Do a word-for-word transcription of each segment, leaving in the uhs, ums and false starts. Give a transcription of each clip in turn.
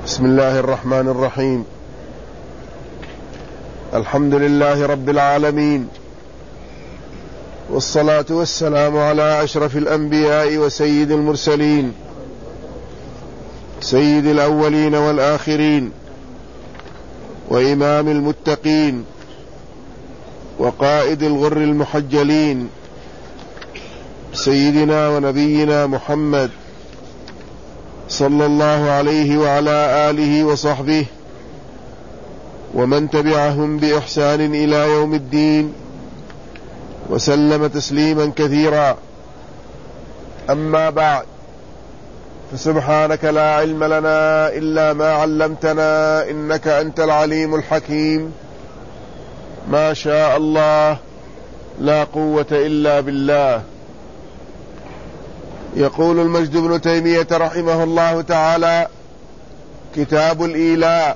بسم الله الرحمن الرحيم. الحمد لله رب العالمين، والصلاة والسلام على أشرف الأنبياء وسيد المرسلين، سيد الأولين والآخرين، وإمام المتقين، وقائد الغر المحجلين، سيدنا ونبينا محمد صلى الله عليه وعلى آله وصحبه ومن تبعهم بإحسان إلى يوم الدين، وسلم تسليما كثيرا. أما بعد، فسبحانك لا علم لنا إلا ما علمتنا إنك أنت العليم الحكيم. ما شاء الله، لا قوة إلا بالله. يقول المجد بن تيمية رحمه الله تعالى: كتاب الإيلاء.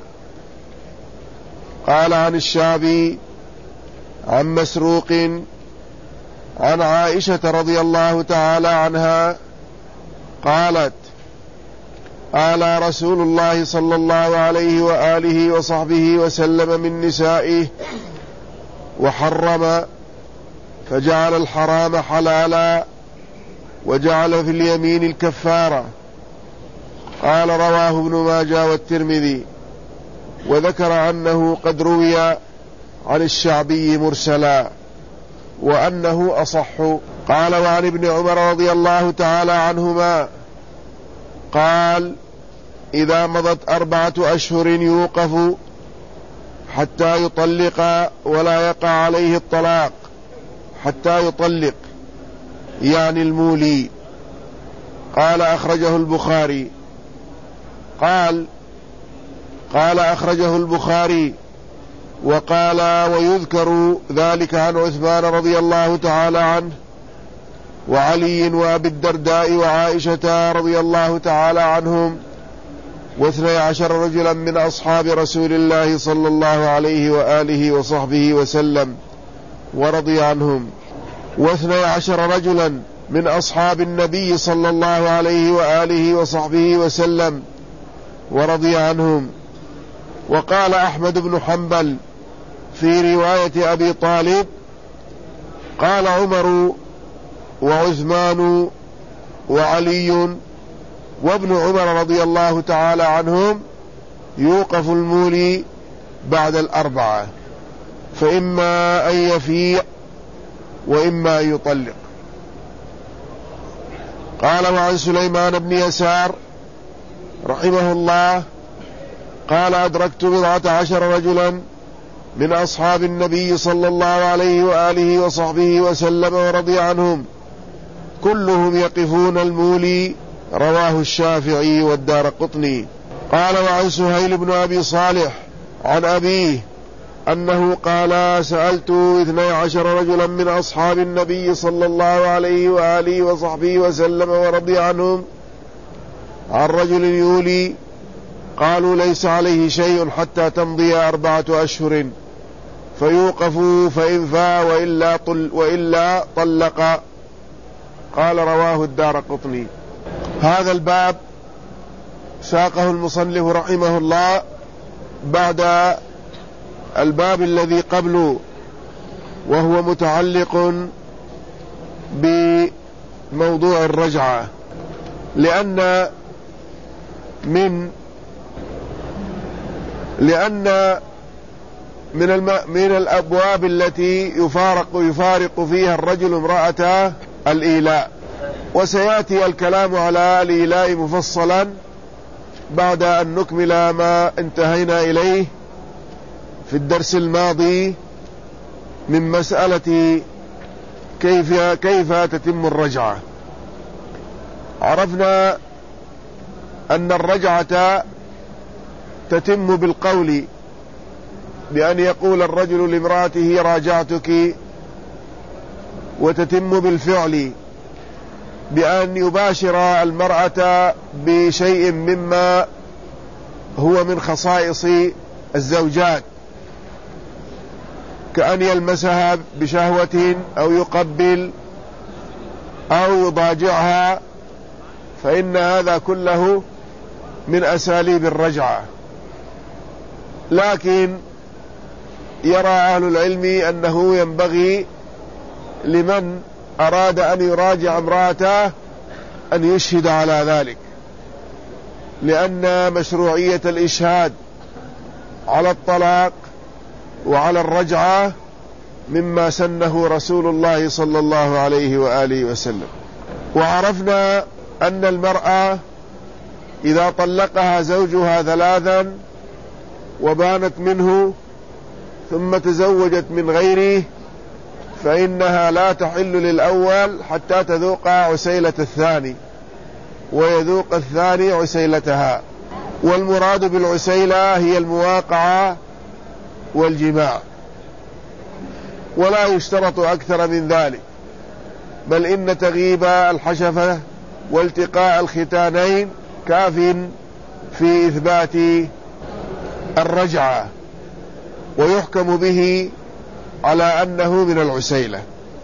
قال عن الشعبي عن مسروق عن عائشة رضي الله تعالى عنها قالت: آلى رسول الله صلى الله عليه وآله وصحبه وسلم من نسائه وحرم، فجعل الحرام حلالا وجعل في اليمين الكفارة. قال: رواه ابن ماجه والترمذي، وذكر أنه قد روي عن الشعبي مرسلا وأنه أصح. قال: وعن ابن عمر رضي الله تعالى عنهما قال: إذا مضت أربعة أشهر يوقف حتى يطلق ولا يقع عليه الطلاق حتى يطلق، يعني المولي. قال: أخرجه البخاري. قال قال أخرجه البخاري. وقال: ويذكر ذلك عن عثمان رضي الله تعالى عنه وعلي وأبي الدرداء وعائشة رضي الله تعالى عنهم واثني عشر رجلا من أصحاب رسول الله صلى الله عليه وآله وصحبه وسلم ورضي عنهم، واثني عشر رجلا من أصحاب النبي صلى الله عليه وآله وصحبه وسلم ورضي عنهم. وقال أحمد بن حنبل في رواية أبي طالب: قال عمر وعثمان وعلي وابن عمر رضي الله تعالى عنهم: يوقف المولي بعد الأربعة، فإما أن يفيء وإما أن يطلق. قال: وعن سليمان بن يسار رحمه الله قال: أدركت بضعة عشر رجلا من أصحاب النبي صلى الله عليه وآله وصحبه وسلم ورضي عنهم، كلهم يقفون المولي. رواه الشافعي والدارقطني. قال: وعن سهيل بن أبي صالح عن أبيه أنه قال: سألت اثني عشر رجلا من أصحاب النبي صلى الله عليه وآله وصحبه وسلم ورضي عنهم عن رجل يولي، قالوا: ليس عليه شيء حتى تمضي أربعة أشهر فيوقف فإن فاء وإلا, طل وإلا طلق. قال: رواه الدارقطني. هذا الباب ساقه المصنف رحمه الله بعد الباب الذي قبله، وهو متعلق بموضوع الرجعة، لأن من لأن من الم... من الأبواب التي يفارق يفارق فيها الرجل امرأته الإيلاء، وسيأتي الكلام على الإيلاء مفصلا بعد أن نكمل ما انتهينا إليه في الدرس الماضي من مسألة كيف كيف تتم الرجعة. عرفنا أن الرجعة تتم بالقول، بأن يقول الرجل لامرأته: راجعتك، وتتم بالفعل بأن يباشر المرأة بشيء مما هو من خصائص الزوجات، كأن يلمسها بشهوة أو يقبل أو يضاجعها، فإن هذا كله من أساليب الرجعة، لكن يرى أهل العلم أنه ينبغي لمن أراد أن يراجع امرأته أن يشهد على ذلك، لأن مشروعية الإشهاد على الطلاق وعلى الرجعة مما سنه رسول الله صلى الله عليه وآله وسلم. وعرفنا أن المرأة إذا طلقها زوجها ثلاثا وبانت منه ثم تزوجت من غيره فإنها لا تحل للأول حتى تذوق عسيلة الثاني ويذوق الثاني عسيلتها. والمراد بالعسيلة هي المواقعة والجماع، ولا يشترط أكثر من ذلك، بل إن تغيب الحشفة والتقاء الختانين كاف في إثبات الرجعة، ويحكم به على أنه من العسيلة.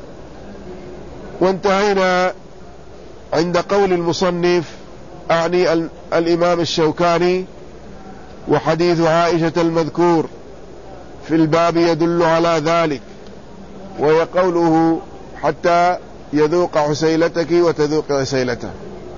وانتهينا عند قول المصنف أعني الإمام الشوكاني: وحديث عائشة المذكور في الباب يدل على ذلك، وهي قوله حتى يذوق عسيلتك وتذوق عسيلته.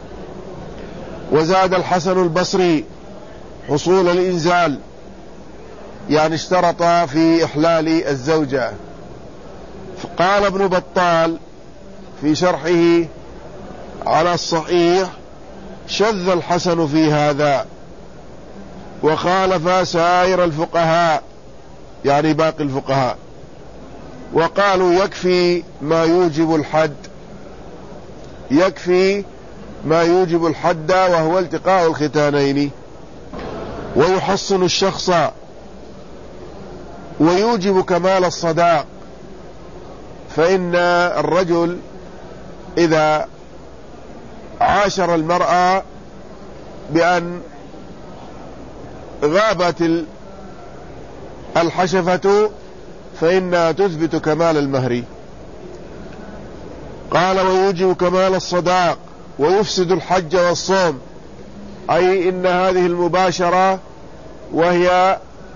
وزاد الحسن البصري حصول الإنزال، يعني اشترط في إحلال الزوجة. فقال ابن بطال في شرحه على الصحيح: شذ الحسن في هذا وخالف سائر الفقهاء، يعني باقي الفقهاء، وقالوا يكفي ما يوجب الحد، يكفي ما يوجب الحد وهو التقاء الختانين، ويحصن الشخص ويوجب كمال الصداق. فإن الرجل إذا عاشر المرأة بأن غابت الحشفة فإنها تثبت كمال المهر. قال: ويوجب كمال الصداق ويفسد الحج والصوم، أي إن هذه المباشرة وهي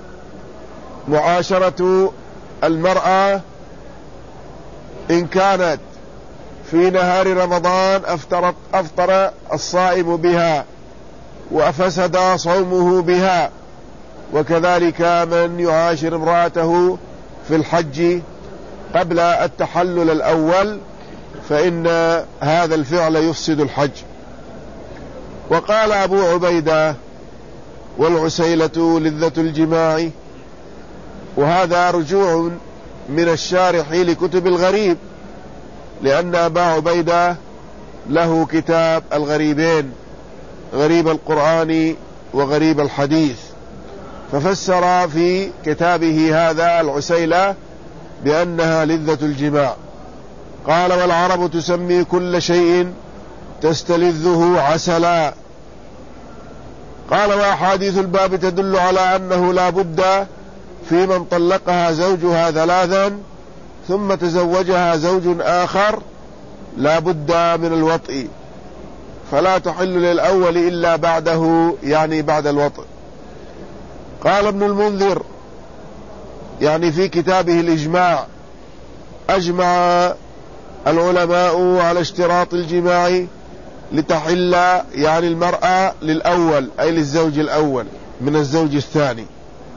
معاشرة المرأة إن كانت في نهار رمضان أفطرت أفطر الصائم بها وأفسد صومه بها، وكذلك من يعاشر امرأته في الحج قبل التحلل الأول فإن هذا الفعل يفسد الحج. وقال أبو عبيدة: والعسيلة لذة الجماع. وهذا رجوع من الشارح لكتب الغريب، لأن أبا عبيدة له كتاب الغريبين، غريب القرآن وغريب الحديث، ففسر في كتابه هذا العسيلة بأنها لذة الجماع. قال: والعرب تسمي كل شيء تستلذه عسلا. قال: وأحاديث الباب تدل على أنه لا بد في من طلقها زوجها ثلاثا ثم تزوجها زوج آخر لا بد من الوطء، فلا تحل للأول إلا بعده، يعني بعد الوطء. قال ابن المنذر يعني في كتابه الإجماع: أجمع العلماء على اشتراط الجماع لتحل يعني المرأة للأول، أي للزوج الأول من الزوج الثاني،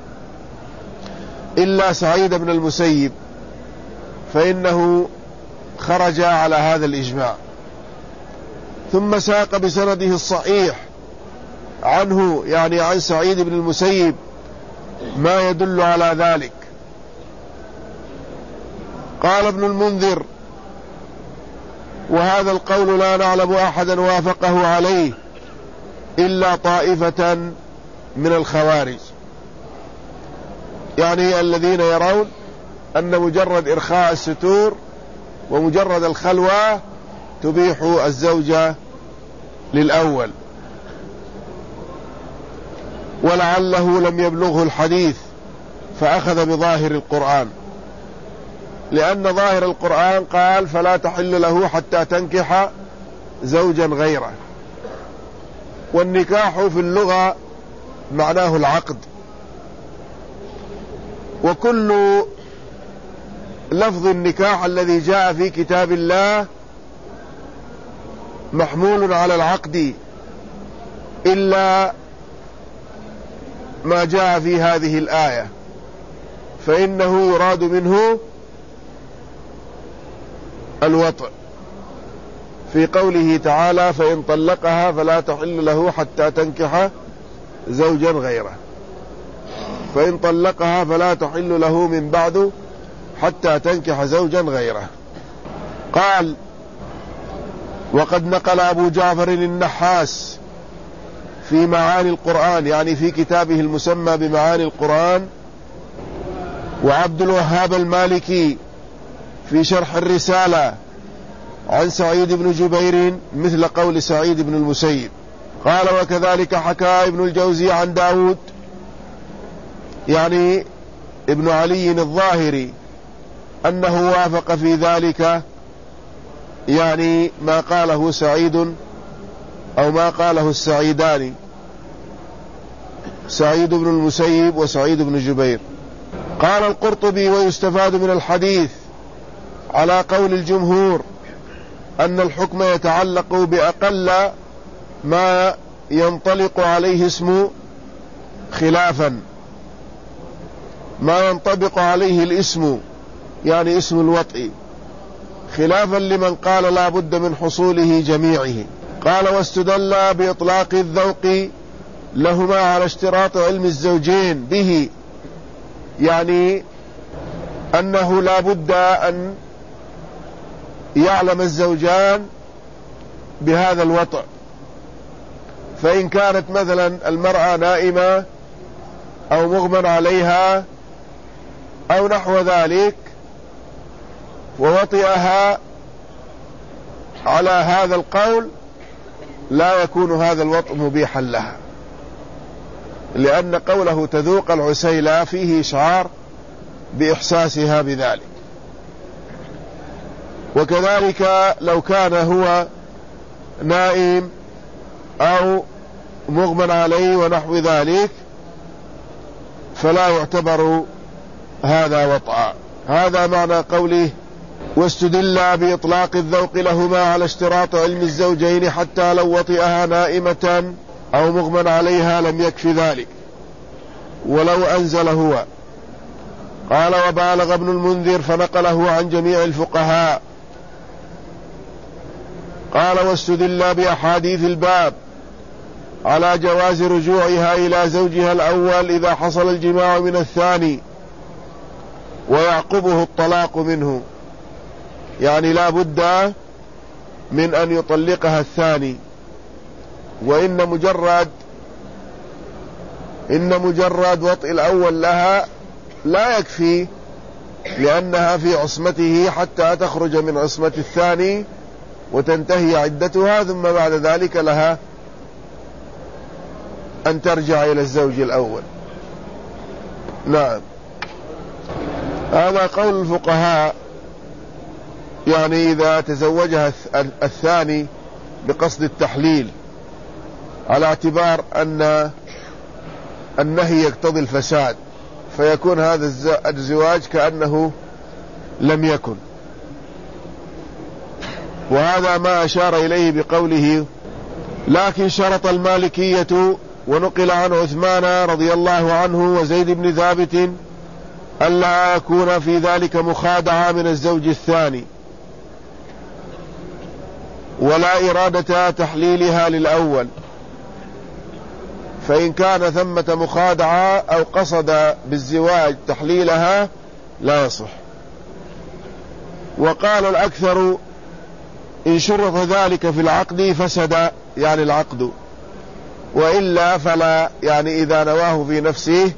إلا سعيد بن المسيب فإنه خرج على هذا الإجماع. ثم ساق بسنده الصحيح عنه، يعني عن سعيد بن المسيب، ما يدل على ذلك. قال ابن المنذر: وهذا القول لا نعلم أحدا وافقه عليه إلا طائفة من الخوارج، يعني الذين يرون أن مجرد إرخاء الستور ومجرد الخلوة تبيح الزوجة للأول. ولعله لم يبلغه الحديث فأخذ بظاهر القرآن، لأن ظاهر القرآن قال: فلا تحل له حتى تنكح زوجا غيره. والنكاح في اللغة معناه العقد، وكل لفظ النكاح الذي جاء في كتاب الله محمول على العقد إلا ما جاء في هذه الآية، فإنه يراد منه الوطء في قوله تعالى: فإن طلقها فلا تحل له حتى تنكح زوجا غيره. فإن طلقها فلا تحل له من بعد حتى تنكح زوجا غيره. قال: وقد نقل أبو جعفر النحاس في معاني القرآن، يعني في كتابه المسمى بمعاني القرآن، وعبد الوهاب المالكي في شرح الرسالة عن سعيد بن جبير مثل قول سعيد بن المسيب. قال: وكذلك حكى ابن الجوزي عن داود، يعني ابن علي الظاهري، أنه وافق في ذلك، يعني ما قاله سعيد أو ما قاله السعيدان، سعيد بن المسيب وسعيد بن جبير. قال القرطبي: ويستفاد من الحديث على قول الجمهور أن الحكم يتعلق بأقل ما ينطلق عليه اسم خلافا، ما ينطبق عليه الاسم، يعني اسم الوطء، خلافا لمن قال لا بد من حصوله جميعه. قال: واستدل بإطلاق الذوق لهما على اشتراط علم الزوجين به، يعني أنه لا بد أن يعلم الزوجان بهذا الوطء. فإن كانت مثلا المرأة نائمة أو مغمى عليها أو نحو ذلك ووطئها على هذا القول، لا يكون هذا الوطء مبيحا لها، لأن قوله تذوق العسيلة فيه إشعار بإحساسها بذلك. وكذلك لو كان هو نائم أو مغمى عليه ونحو ذلك فلا يعتبر هذا وطئا. هذا معنى قوله: واستدل بإطلاق الذوق لهما على اشتراط علم الزوجين حتى لو وطئها نائمة أو مغمى عليها لم يكف ذلك ولو أنزل هو. قال: وبالغ ابن المنذر فنقله عن جميع الفقهاء. قال: واستدل بأحاديث الباب على جواز رجوعها إلى زوجها الأول إذا حصل الجماع من الثاني ويعقبه الطلاق منه، يعني لا بد من أن يطلقها الثاني، وإن مجرد إن مجرد وطئ الأول لها لا يكفي، لأنها في عصمته حتى تخرج من عصمة الثاني وتنتهي عدتها، ثم بعد ذلك لها أن ترجع إلى الزوج الأول. نعم، هذا قول الفقهاء، يعني إذا تزوجها الثاني بقصد التحليل، على اعتبار أن النهي يقتضي الفساد، فيكون هذا الزواج كأنه لم يكن. وهذا ما أشار إليه بقوله: لكن شرط المالكية ونقل عن عثمان رضي الله عنه وزيد بن ثابت ألا يكون في ذلك مخادعة من الزوج الثاني ولا إرادة تحليلها للأول، فإن كان ثمة مخادعة أو قصد بالزواج تحليلها لا يصح. وقال الأكثر: إن شرط ذلك في العقد فسد، يعني العقد، وإلا فلا، يعني إذا نواه في نفسه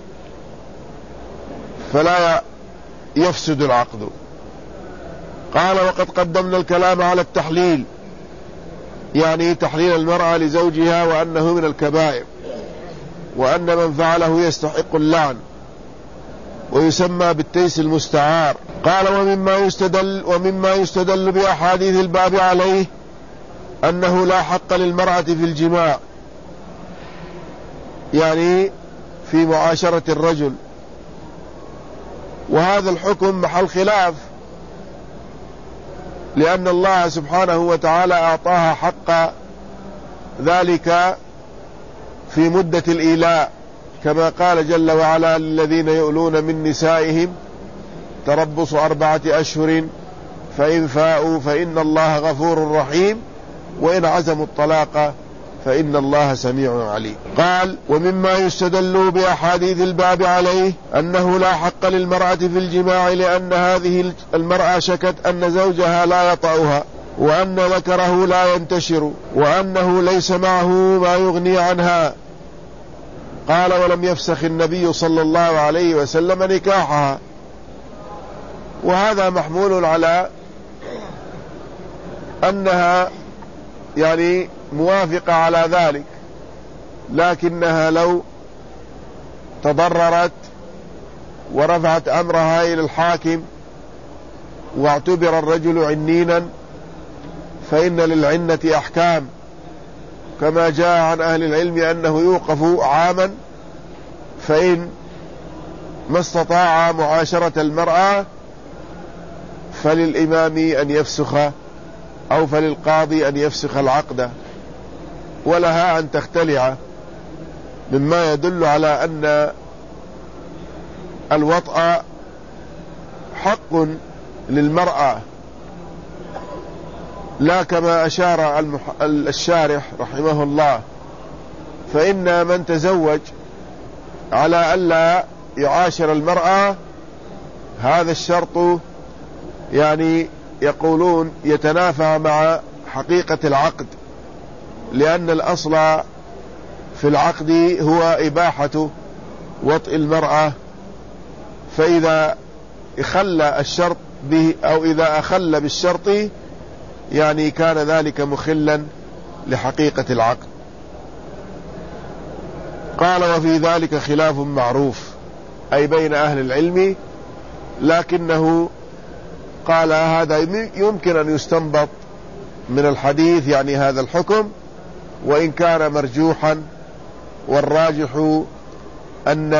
فلا يفسد العقد. قال: وقد قدمنا الكلام على التحليل، يعني تحليل المرأة لزوجها، وأنه من الكبائر، وأن من فعله يستحق اللعن ويسمى بالتيس المستعار. قال: ومما يستدل ومما يستدل بأحاديث الباب عليه أنه لا حق للمرأة في الجماع يعني في معاشرة الرجل. وهذا الحكم محل خلاف، لأن الله سبحانه وتعالى أعطاها حق ذلك في مدة الإيلاء، كما قال جل وعلا: للذين يؤلون من نسائهم تربص أربعة أشهر فإن فاءوا فإن الله غفور رحيم وإن عزموا الطلاق فإن الله سميع عليم. قال: ومما يستدل بأحاديث الباب عليه أنه لا حق للمرأة في الجماع، لأن هذه المرأة شكت أن زوجها لا يطأها، وأن ذكره لا ينتشر، وأنه ليس معه ما يغني عنها. قال: ولم يفسخ النبي صلى الله عليه وسلم نكاحها. وهذا محمول على أنها يعني موافقة على ذلك، لكنها لو تضررت ورفعت أمرها إلى الحاكم واعتبر الرجل عنينا فإن للعنة أحكام، كما جاء عن أهل العلم أنه يوقف عاما، فإن ما استطاع معاشرة المرأة فللإمام أن يفسخ أو فللقاضي أن يفسخ العقد، ولها أن تختلع، مما يدل على أن الوطأ حق للمرأة، لا كما أشار المح... الشارح رحمه الله، فإن من تزوج على ألا يعاشر المرأة هذا الشرط يعني يقولون يتنافى مع حقيقة العقد، لأن الأصل في العقد هو إباحة وطئ المرأة، فإذا اخل الشرط به أو إذا أخل بالشرط يعني كان ذلك مخلا لحقيقة العقد. قال: وفي ذلك خلاف معروف، أي بين أهل العلم، لكنه قال هذا يمكن أن يستنبط من الحديث يعني هذا الحكم، وإن كان مرجوحا، والراجح أن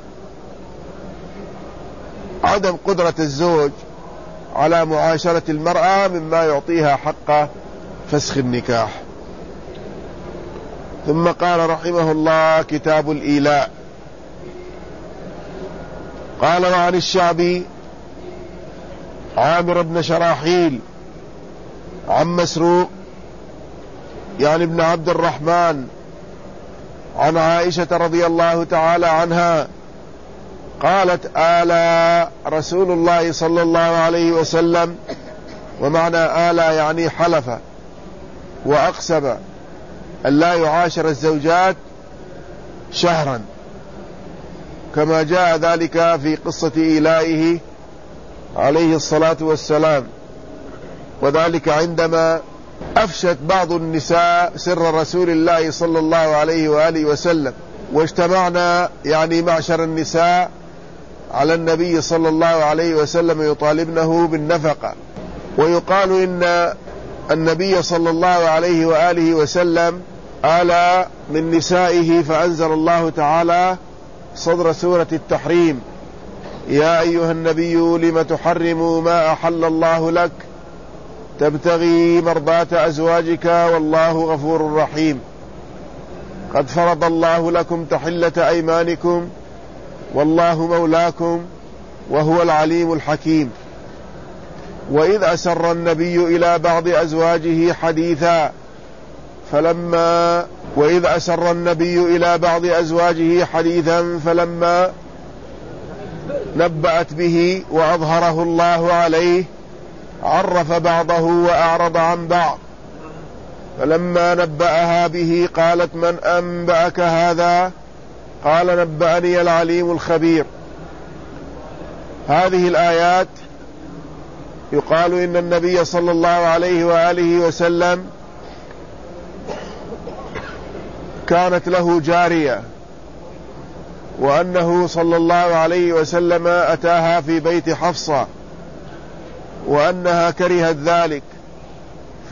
عدم قدرة الزوج على معاشرة المرأة مما يعطيها حق فسخ النكاح. ثم قال رحمه الله: كتاب الإيلاء. قال: وعن الشعبي عامر بن شراحيل عن مسروق يعني ابن عبد الرحمن عن عائشة رضي الله تعالى عنها قالت: آلى رسول الله صلى الله عليه وسلم، ومعنى آلى يعني حلف وأقسم أن لا يعاشر الزوجات شهرا، كما جاء ذلك في قصة إيلائه عليه الصلاة والسلام، وذلك عندما أفشت بعض النساء سر رسول الله صلى الله عليه وآله وسلم، واجتمعنا يعني معشر النساء على النبي صلى الله عليه وسلم يطالبنه بالنفقة. ويقال إن النبي صلى الله عليه وآله وسلم آلى من نسائه، فأنزل الله تعالى صدر سورة التحريم: يا أيها النبي لم تحرم ما أحل الله لك تبتغي مرضات أزواجك والله غفور رحيم، قد فرض الله لكم تحلة أيمانكم والله مولاكم وهو العليم الحكيم. وإذ أسر النبي إلى بعض أزواجه حديثا فلما وإذ أسر النبي إلى بعض أزواجه حديثا فلما نبأت به وأظهره الله عليه عرف بعضه وأعرض عن بعض، فلما نبأها به قالت: من أنبأك هذا؟ قال: نبأني العليم الخبير. هذه الآيات يقال إن النبي صلى الله عليه وآله وسلم كانت له جارية، وأنه صلى الله عليه وسلم أتاها في بيت حفصة، وأنها كرهت ذلك،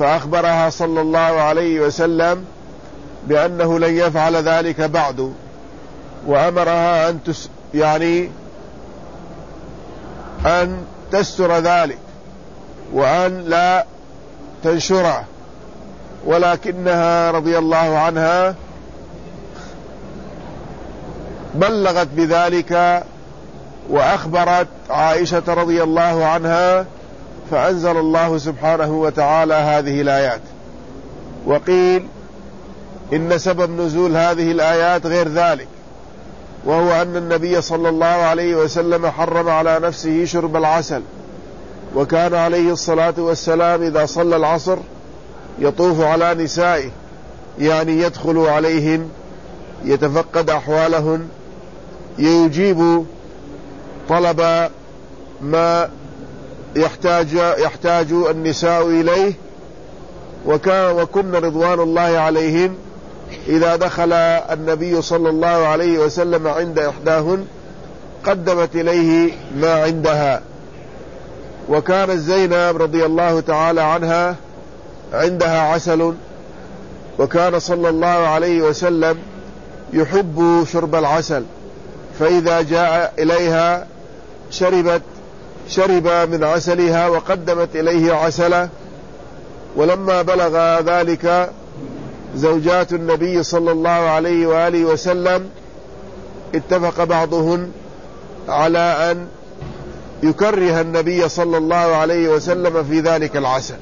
فأخبرها صلى الله عليه وسلم بأنه لن يفعل ذلك بعد، وأمرها أن تس يعني أن تستر ذلك وأن لا تنشره، ولكنها رضي الله عنها بلغت بذلك وأخبرت عائشة رضي الله عنها، فأنزل الله سبحانه وتعالى هذه الآيات. وقيل إن سبب نزول هذه الآيات غير ذلك، وهو أن النبي صلى الله عليه وسلم حرم على نفسه شرب العسل، وكان عليه الصلاة والسلام إذا صلى العصر يطوف على نسائه، يعني يدخل عليهن يتفقد أحوالهن، يجيب طلب ما يحتاج, يحتاج النساء إليه. وكان وكن رضوان الله عليهن إذا دخل النبي صلى الله عليه وسلم عند إحداهن قدمت إليه ما عندها. وكانت زينب رضي الله تعالى عنها عندها عسل، وكان صلى الله عليه وسلم يحب شرب العسل، فإذا جاء إليها شربت شرب من عسلها وقدمت إليه عسله. ولما بلغ ذلك زوجات النبي صلى الله عليه وآله وسلم اتفق بعضهن على أن يكره النبي صلى الله عليه وسلم في ذلك العسل.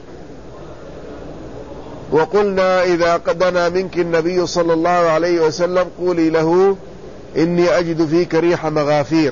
وقلنا إذا قدنا منك النبي صلى الله عليه وسلم قولي له إني أجد فيك ريح مغافير.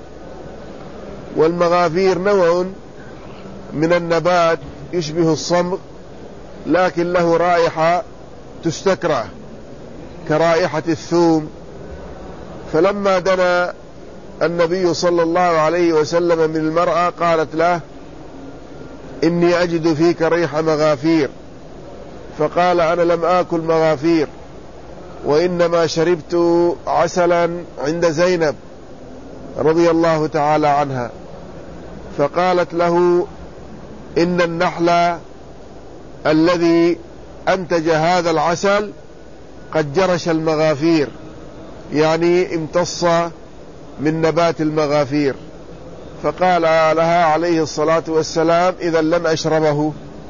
والمغافير نوع من النبات يشبه الصمغ، لكن له رائحة تستكره كرائحة الثوم. فلما دنا النبي صلى الله عليه وسلم من المرأة قالت له إني أجد فيك ريح مغافير، فقال أنا لم آكل مغافير، وإنما شربت عسلا عند زينب رضي الله تعالى عنها. فقالت له إن النحل الذي أنتج هذا العسل قد جرش المغافير، يعني امتص من نبات المغافير. فقال لها عليه الصلاة والسلام إذا لن أشربه،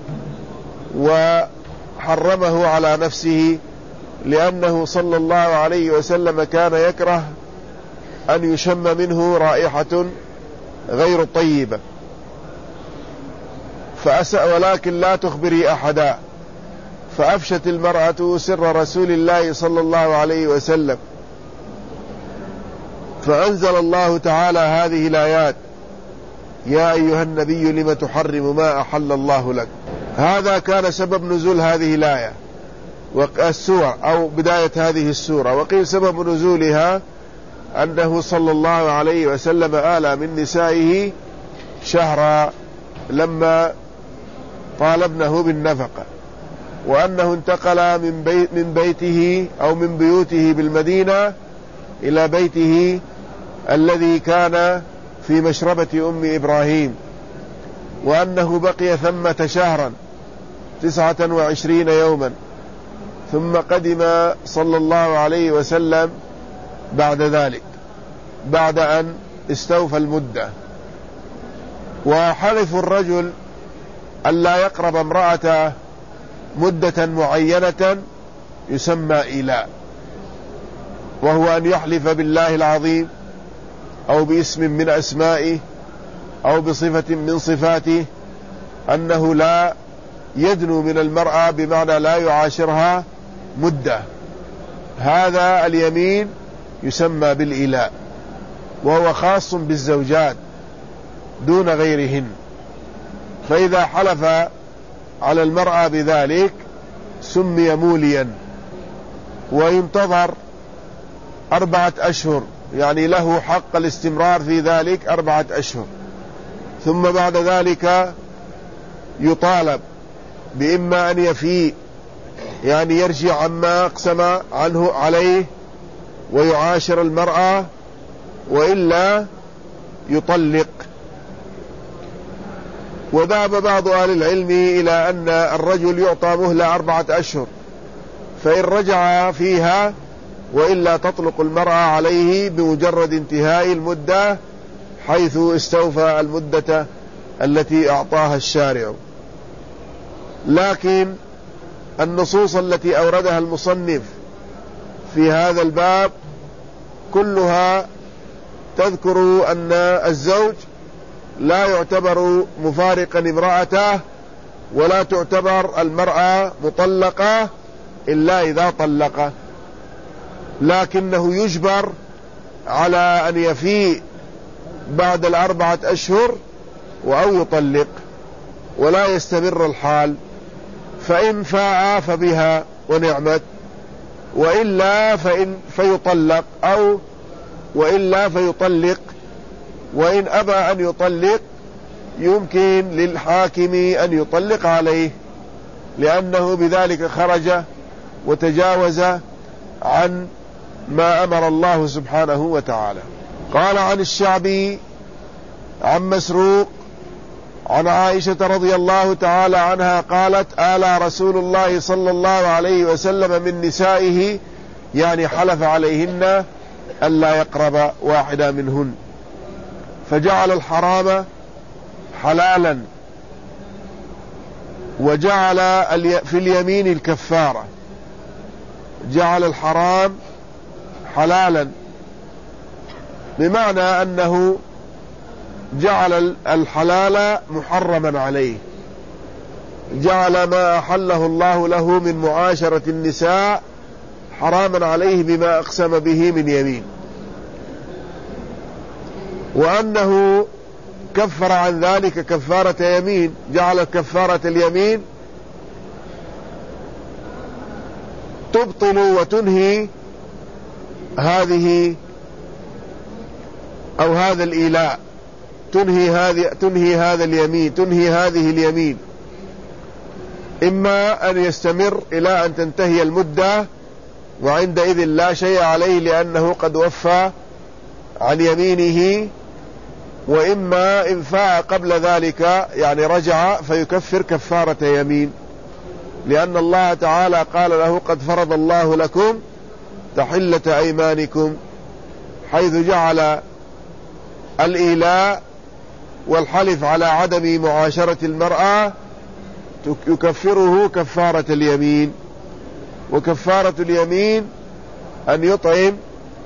وحرمه على نفسه، لأنه صلى الله عليه وسلم كان يكره أن يشم منه رائحة غير طيبة. فأسأل ولكن لا تخبري أحدا. فأفشت المرأة سر رسول الله صلى الله عليه وسلم، فأنزل الله تعالى هذه الآيات يا أيها النبي لم تحرم ما أحل الله لك. هذا كان سبب نزول هذه الآية والسورة أو بداية هذه السورة. وقيل سبب نزولها أنه صلى الله عليه وسلم آلى من نسائه شهرا لما طالبنه بالنفقة، وأنه انتقل من, بي من بيته أو من بيوته بالمدينة إلى بيته الذي كان في مشربة أم إبراهيم، وأنه بقي ثمة شهرا تسعة وعشرين يوما، ثم قدم صلى الله عليه وسلم بعد ذلك بعد أن استوفى المدة. وحلف الرجل ألا يقرب امرأته مدة معينة يسمى إيلاء، وهو أن يحلف بالله العظيم أو باسم من أسمائه أو بصفة من صفاته أنه لا يدنو من المرأة، بمعنى لا يعاشرها مدة. هذا اليمين يسمى بالإيلاء، وهو خاص بالزوجات دون غيرهن. فإذا حلف على المرأة بذلك سمي موليا، وينتظر أربعة أشهر، يعني له حق الاستمرار في ذلك أربعة أشهر. ثم بعد ذلك يطالب بإما أن يفيء، يعني يرجع عما أقسم عنه عليه ويعاشر المرأة، وإلا يطلق. وذهب بعض أهل العلم إلى أن الرجل يعطى مهلة أربعة أشهر، فإن رجع فيها وإلا تطلق المرأة عليه بمجرد انتهاء المدة حيث استوفى المدة التي أعطاها الشارع. لكن النصوص التي أوردها المصنف في هذا الباب كلها تذكر أن الزوج لا يعتبر مفارقا امرأته، ولا تعتبر المرأة مطلقة إلا إذا طلق، لكنه يجبر على أن يفيء بعد الأربعة أشهر أو يطلق، ولا يستمر الحال. فإن فاء فبها ونعمت، وإلا فإن فيطلق، أو وإلا فيطلق. وإن أبى أن يطلق يمكن للحاكم أن يطلق عليه، لأنه بذلك خرج وتجاوز عن ما أمر الله سبحانه وتعالى. قال عن الشعبي عن مسروق عن عائشة رضي الله تعالى عنها قالت: آلى رسول الله صلى الله عليه وسلم من نسائه، يعني حلف عليهن ألا يقرب واحدة منهن، فجعل الحرام حلالا، وجعل في اليمين الكفارة، جعل الحرام حلالا بمعنى أنه جعل الحلال محرما عليه، جعل ما أحله الله له من معاشرة النساء حراما عليه بما أقسم به من يمين، وأنه كفر عن ذلك كفارة يمين، جعل كفارة اليمين تبطل وتنهي هذه أو هذا الإيلاء، تنهي هذه تنهي هذا اليمين، تنهي هذه اليمين، إما أن يستمر إلى أن تنتهي المدة وعندئذ لا شيء عليه لأنه قد وفى عن يمينه، وإما إن فاء قبل ذلك يعني رجع فيكفر كفارة يمين، لأن الله تعالى قال له: قد فرض الله لكم تحلة أيمانكم، حيث جعل الإيلاء والحلف على عدم معاشرة المرأة يكفره كفارة اليمين. وكفارة اليمين أن يطعم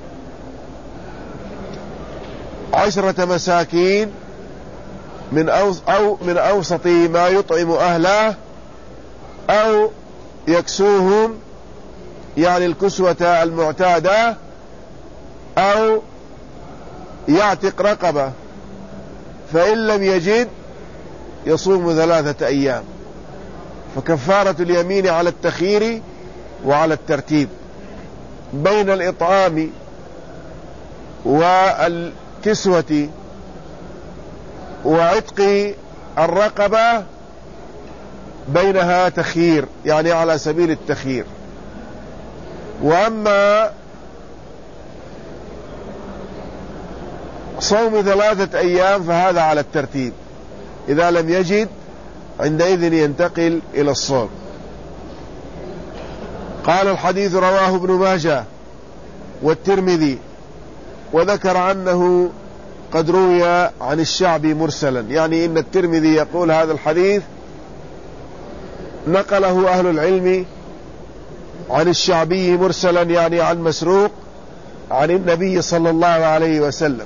عشرة مساكين من أوس أو من أوسط ما يطعم أهله، أو يكسوهم يعني الكسوة المعتادة، أو يعتق رقبة، فإن لم يجد يصوم ثلاثة أيام. فكفارة اليمين على التخيير وعلى الترتيب بين الإطعام والكسوة وعتق الرقبة، بينها تخيير يعني على سبيل التخيير. وأما صوم ثلاثة أيام فهذا على الترتيب، إذا لم يجد عندئذ ينتقل إلى الصوم. قال: الحديث رواه ابن ماجه والترمذي، وذكر عنه قد روي عن الشعبي مرسلا، يعني إن الترمذي يقول هذا الحديث نقله أهل العلم عن الشعبي مرسلا، يعني عن مسروق عن النبي صلى الله عليه وسلم،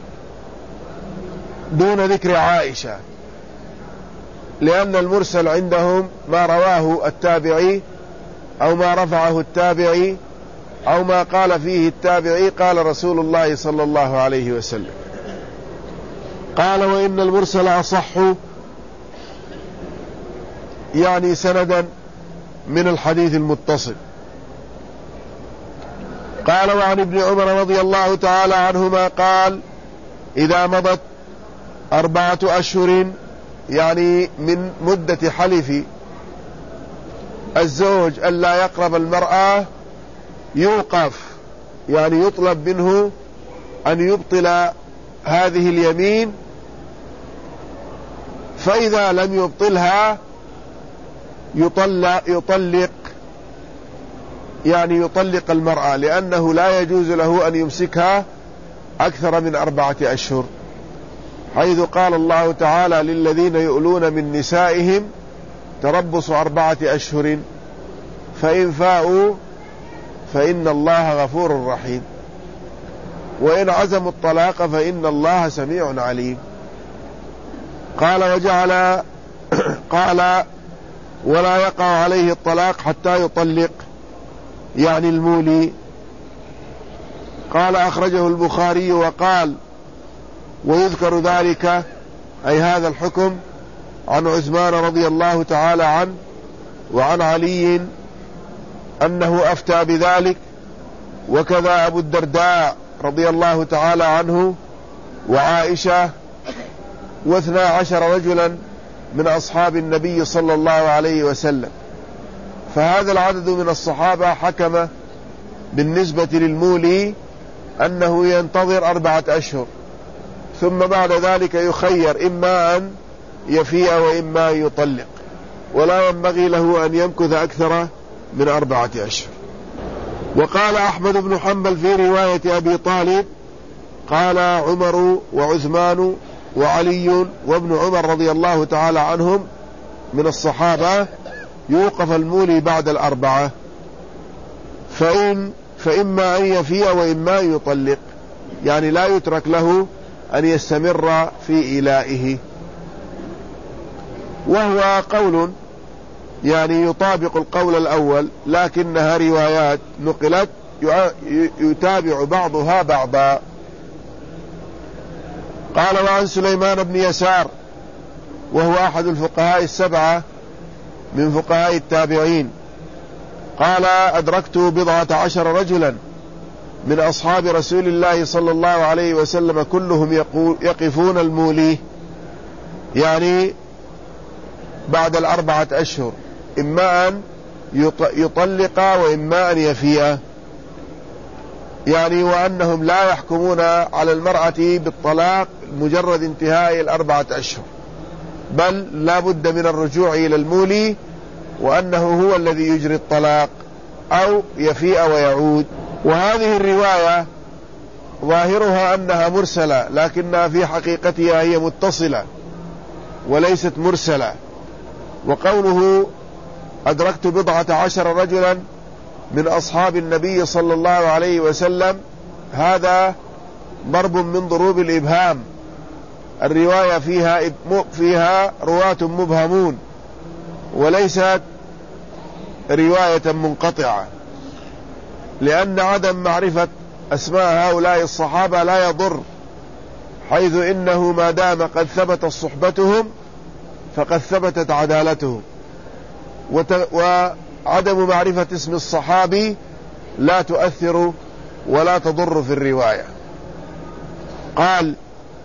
دون ذكر عائشة، لأن المرسل عندهم ما رواه التابعي أو ما رفعه التابعي أو ما قال فيه التابعي قال رسول الله صلى الله عليه وسلم. قال: وإن المرسل أصح، يعني سندا من الحديث المتصل. قال: وعن ابن عمر رضي الله تعالى عنهما قال: إذا مضت أربعة أشهر، يعني من مدة حلف الزوج ألا يقرب المرأة، يوقف، يعني يطلب منه أن يبطل هذه اليمين، فإذا لم يبطلها يطلق, يطلق يعني يطلق المرأة، لأنه لا يجوز له أن يمسكها أكثر من أربعة أشهر، حيث قال الله تعالى للذين يؤلون من نسائهم تربص أربعة أشهر فإن فاءوا فإن الله غفور رحيم، وإن عزموا الطلاق فإن الله سميع عليم. قال وجعل قال ولا يقع عليه الطلاق حتى يطلق، يعني المولي. قال أخرجه البخاري وقال ويذكر ذلك أي هذا الحكم عن عثمان رضي الله تعالى عنه وعن علي أنه أفتى بذلك، وكذا أبو الدرداء رضي الله تعالى عنه وعائشة واثنى عشر رجلا من أصحاب النبي صلى الله عليه وسلم. فهذا العدد من الصحابة حكم بالنسبة للمولي أنه ينتظر أربعة أشهر، ثم بعد ذلك يخير إما أن يفيء وإما أن يطلق، ولا ينبغي له أن يمكث أكثر من أربعة أشهر. وقال أحمد بن حنبل في رواية أبي طالب قال عمر وعثمان وعلي وابن عمر رضي الله تعالى عنهم من الصحابة يوقف المولي بعد الأربعة، فإن فإما أن يفيء وإما أن يطلق، يعني لا يترك له أن يستمر في إيلائه. وهو قول يعني يطابق القول الأول، لكنها روايات نقلت يتابع بعضها بعضا. قال وعن سليمان بن يسار وهو أحد الفقهاء السبعة من فقهاء التابعين قال أدركت بضعة عشر رجلا من أصحاب رسول الله صلى الله عليه وسلم كلهم يقفون المولي، يعني بعد الأربعة أشهر، إما أن يطلق وإما أن يفيء، يعني وأنهم لا يحكمون على المرأة بالطلاق مجرد انتهاء الأربعة أشهر، بل لا بد من الرجوع إلى المولي، وأنه هو الذي يجري الطلاق أو يفيء ويعود. وهذه الرواية ظاهرها أنها مرسلة، لكنها في حقيقتها هي متصلة وليست مرسلة. وقوله أدركت بضعة عشر رجلا من أصحاب النبي صلى الله عليه وسلم هذا ضرب من ضروب الإبهام، الرواية فيها فيها رواة مبهمون وليست رواية منقطعة، لأن عدم معرفة أسماء هؤلاء الصحابة لا يضر، حيث إنه ما دام قد ثبتت صحبتهم فقد ثبتت عدالتهم، وعدم معرفة اسم الصحابي لا تؤثر ولا تضر في الرواية. قال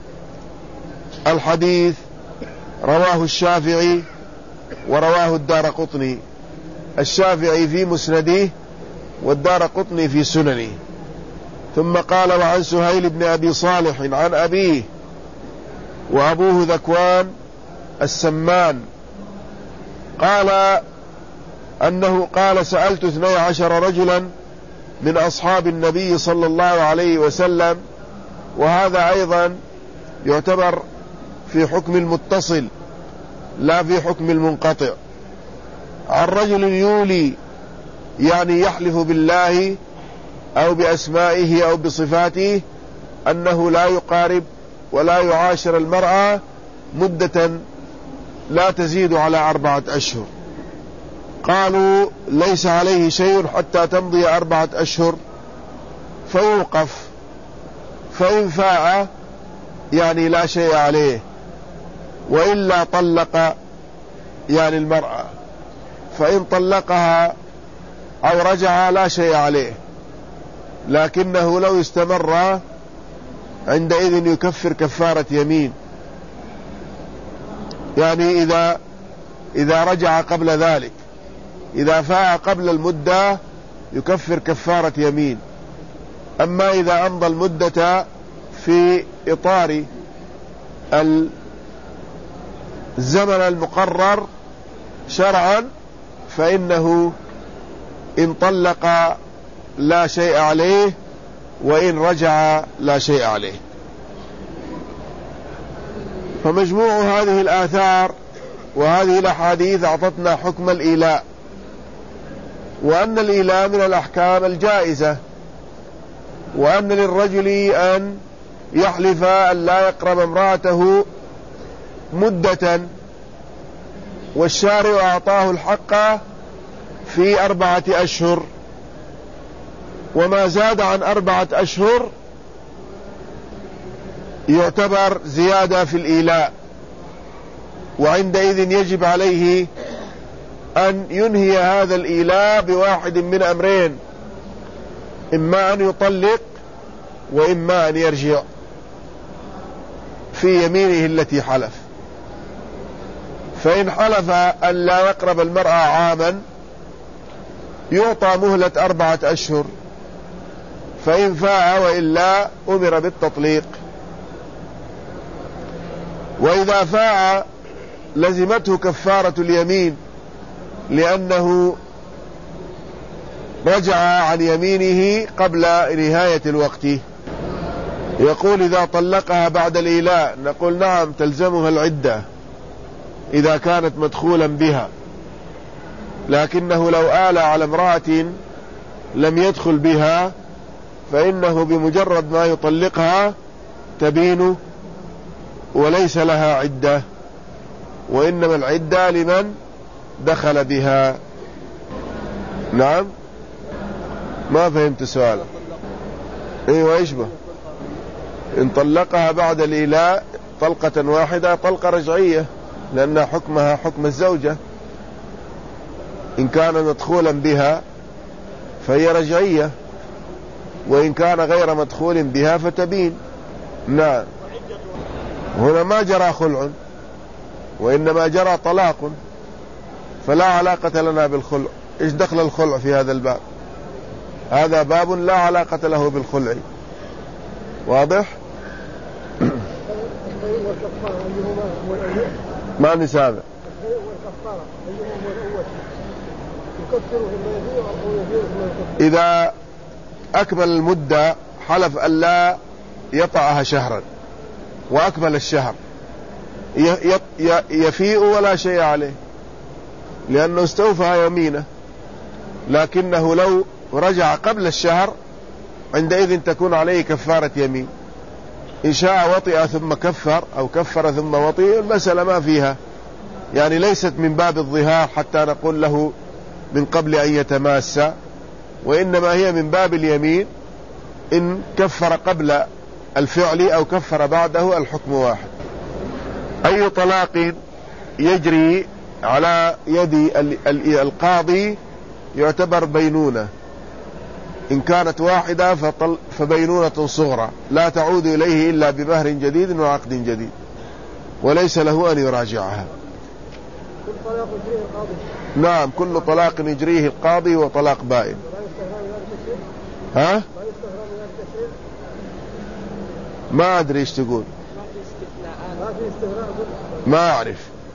الحديث رواه الشافعي ورواه الدارقطني، الشافعي في مسنده والدارقطني في سننه. ثم قال وعن سهيل بن أبي صالح عن أبيه وأبوه ذكوان السمان قال أنه قال سألت اثني عشر رجلا من أصحاب النبي صلى الله عليه وسلم، وهذا أيضا يعتبر في حكم المتصل لا في حكم المنقطع، عن رجل يولي يعني يحلف بالله أو بأسمائه أو بصفاته أنه لا يقارب ولا يعاشر المرأة مدة لا تزيد على أربعة أشهر. قالوا ليس عليه شيء حتى تمضي أربعة أشهر فيوقف، فإن فاء يعني لا شيء عليه، وإلا طلق يعني المرأة، فإن طلقها أو رجع لا شيء عليه، لكنه لو استمر عندئذ يكفر كفارة يمين، يعني إذا إذا رجع قبل ذلك، إذا فاء قبل المدة يكفر كفارة يمين. أما إذا أمضى المدة في إطار الزمن المقرر شرعا فإنه إن طلق لا شيء عليه، وإن رجع لا شيء عليه. فمجموع هذه الآثار وهذه الأحاديث أعطتنا حكم الإيلاء، وأن الإيلاء من الأحكام الجائزة، وأن للرجل أن يحلف أن لا يقرب امرأته مدة، والشارع أعطاه الحق في أربعة أشهر، وما زاد عن أربعة أشهر يعتبر زيادة في الإيلاء، وعندئذ يجب عليه أن ينهي هذا الإيلاء بواحد من أمرين: إما أن يطلق، وإما أن يرجع في يمينه التي حلف. فإن حلف أن لا يقرب المرأة عاما يعطى مهلة أربعة أشهر، فإن فاء وإلا أمر بالتطليق. وإذا فاء لزمته كفارة اليمين، لأنه رجع عن يمينه قبل نهاية الوقت. يقول: إذا طلقها بعد الإيلاء، نقول: نعم، تلزمها العدة إذا كانت مدخولا بها، لكنه لو آل على امرأة لم يدخل بها فإنه بمجرد ما يطلقها تبين وليس لها عدة، وإنما العدة لمن دخل بها. نعم، ما فهمت سؤاله. ايوه، يشبه إن طلقها بعد الإيلاء طلقة واحدة طلقة رجعية، لأن حكمها حكم الزوجة. إن كان مدخولا بها فهي رجعية، وإن كان غير مدخول بها فتبين. نعم، هنا ما جرى خلع، وإنما جرى طلاق، فلا علاقة لنا بالخلع. إيش دخل الخلع في هذا الباب؟ هذا باب لا علاقة له بالخلع. واضح؟ ما نسابع. إذا أكمل المدة حلف أن لا يطأها شهرا، وأكمل الشهر، يفيء ولا شيء عليه، لأنه استوفى يمينه. لكنه لو رجع قبل الشهر عندئذ تكون عليه كفارة يمين. إن شاء وطئ ثم كفر، أو كفر ثم وطئ، المسألة ما فيها، يعني ليست من باب الظهار حتى نقول له من قبل أن يتماس، وإنما هي من باب اليمين. إن كفر قبل الفعل أو كفر بعده الحكم واحد. أي طلاق يجري على يد القاضي يعتبر بينونة. إن كانت واحدة فبينونة صغرى لا تعود إليه إلا بمهر جديد وعقد جديد، وليس له أن يراجعها. كل طلاق يجريه القاضي. نعم، كل طلاق يجريه القاضي وطلاق بائن. ها؟ ما أدري إيش تقول. ما أعرف،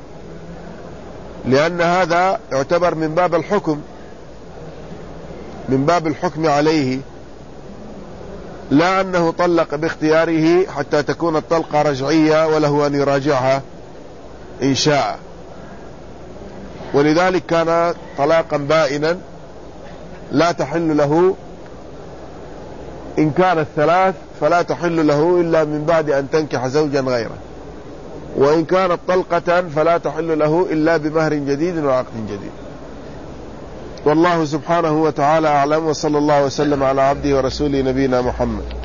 لأن هذا يعتبر من باب الحكم، من باب الحكم عليه، لا أنه طلق باختياره حتى تكون الطلقة رجعية وله أن يراجعها إن شاء. ولذلك كان طلاقا بائنا لا تحل له. إن كانت ثلاث فلا تحل له إلا من بعد أن تنكح زوجا غيره، وإن كانت طلقة فلا تحل له إلا بمهر جديد وعقد جديد. والله سبحانه وتعالى أعلم، وصلى الله وسلم على عبده ورسوله نبينا محمد.